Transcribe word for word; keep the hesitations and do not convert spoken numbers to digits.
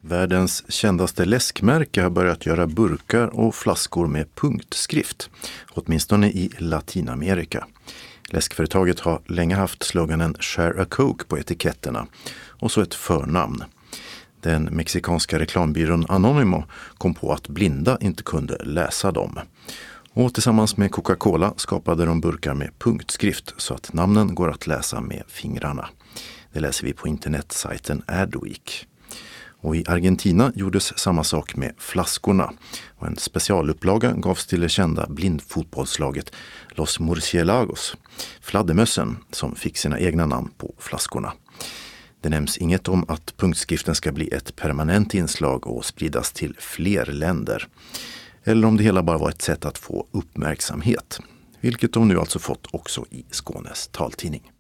Världens kändaste läskmärke har börjat göra burkar och flaskor med punktskrift, åtminstone i Latinamerika. Läskföretaget har länge haft sloganen Share a Coke på etiketterna och så ett förnamn. Den mexikanska reklambyrån Anonimo kom på att blinda inte kunde läsa dem. Och tillsammans med Coca-Cola skapade de burkar med punktskrift så att namnen går att läsa med fingrarna. Det läser vi på internetsajten Adweek. Och i Argentina gjordes samma sak med flaskorna. Och en specialupplaga gavs till det kända blindfotbollslaget Los Murciélagos, fladdermössen, som fick sina egna namn på flaskorna. Det nämns inget om att punktskriften ska bli ett permanent inslag och spridas till fler länder. Eller om det hela bara var ett sätt att få uppmärksamhet. Vilket de nu alltså fått också i Skånes taltidning.